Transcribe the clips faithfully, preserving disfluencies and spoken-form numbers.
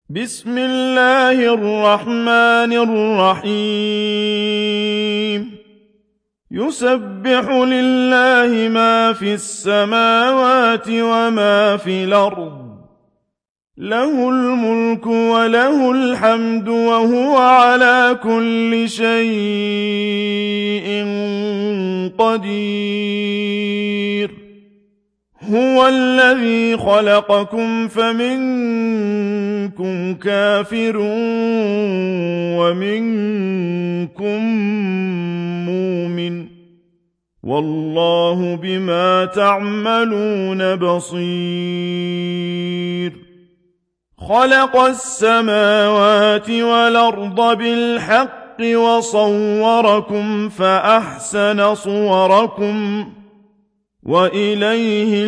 بسم الله الرحمن الرحيم يسبح لله ما في السماوات وما في الأرض له الملك وله الحمد وهو على كل شيء قدير هو الذي خلقكم فمنكم كافر ومنكم مؤمن والله بما تعملون بصير خلق السماوات والأرض بالحق وصوركم فأحسن صوركم وإليه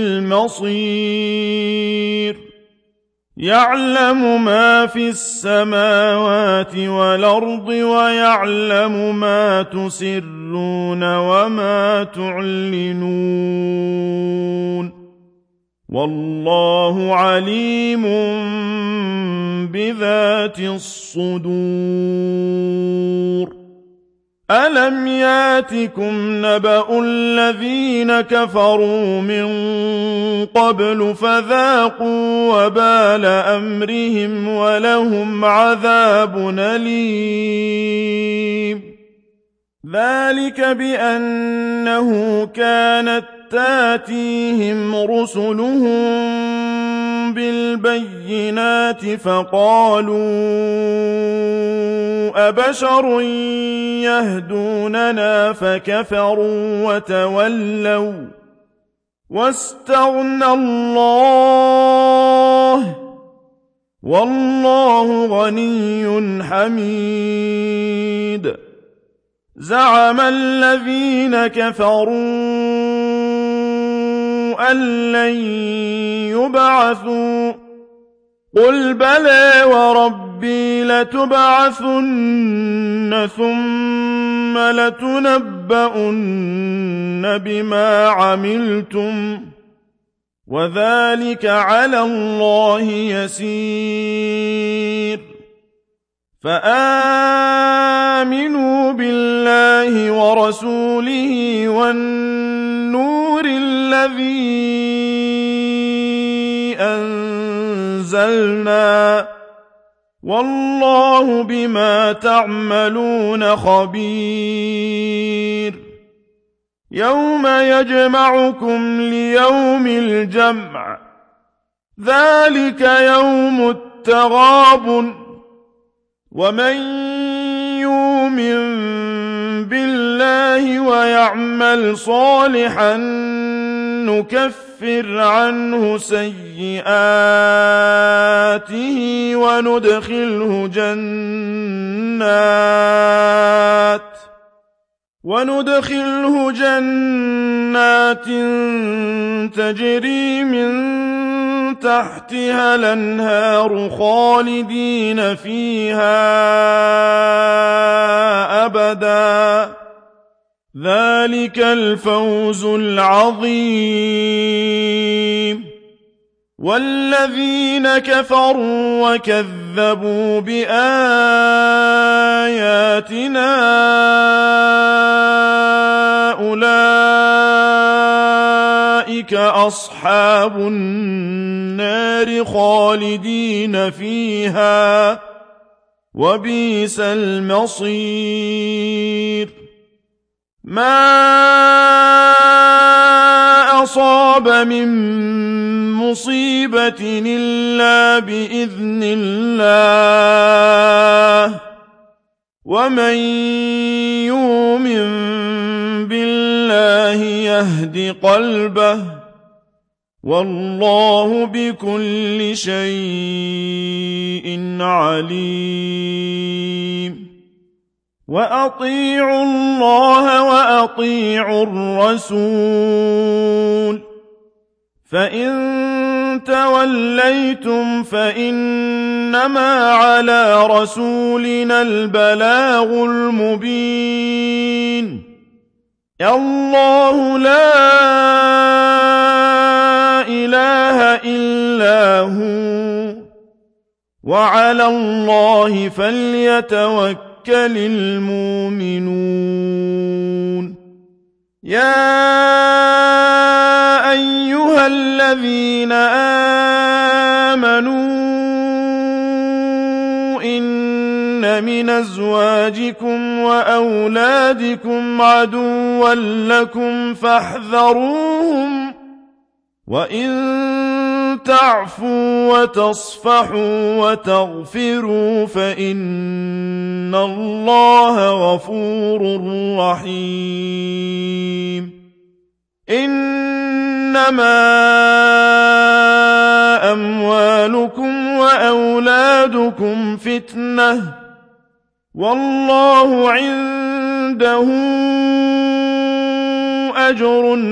المصير يعلم ما في السماوات والأرض ويعلم ما تسرون وما تعلنون والله عليم بذات الصدور ألم ياتكم نبأ الذين كفروا من قبل فذاقوا وبال أمرهم ولهم عذاب أليم ذلك بأنه كانت تاتيهم رسلهم بالبينات فقالوا أبشر يهدوننا فكفروا وتولوا واستغنى الله والله غني حميد زعم الذين كفروا أن لن يبعثوا قل بلى وربي لتبعثن ثم لتنبؤن بما عملتم وذلك على الله يسير فآمنوا بالله ورسوله والنور الذي أنزلنا والله بما تعملون خبير يوم يجمعكم ليوم الجمع ذلك يوم التغابن ومن يؤمن بالله ويعمل صالحا نكفر عنه سيئاته وندخله جنات وندخله جنات تجري من تحتها الأنهار خالدين فيها أبدا ذلك الفوز العظيم والذين كفروا وكذبوا بآياتنا أولئك أصحاب النار خالدين فيها وبئس المصير ما أصاب من مصيبة إلا بإذن الله ومن يؤمن بالله يهد قلبه والله بكل شيء عليم وأطيعوا الله وأطيعوا الرسول فإن توليتم فإنما على رسولنا البلاغ المبين الله لا إله إلا هو وعلى الله فليتوكل المؤمنون يا أيها الذين آمنوا إن من أزواجكم وأولادكم عدوا لكم فاحذروهم وإن تعفوا وتصفحوا وتغفروا فإن الله غفور رحيم إنما أموالكم وأولادكم فتنة والله عنده أجر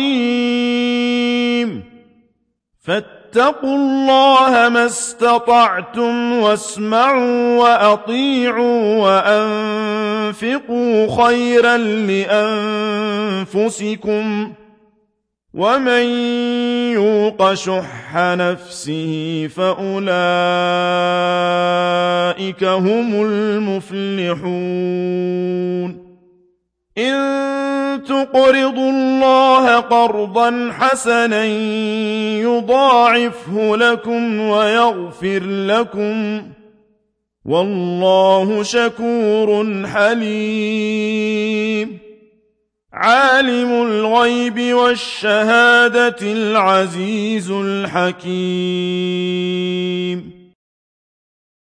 عظيم فاتقوا الله ما استطعتم واسمعوا وأطيعوا وأنفقوا خيرا لأنفسكم ومن يوق شح نفسه فأولئك هم المفلحون إن تقرضوا الله قرضا حسنا يضاعفه لكم ويغفر لكم والله شكور حليم عالم الغيب والشهادة العزيز الحكيم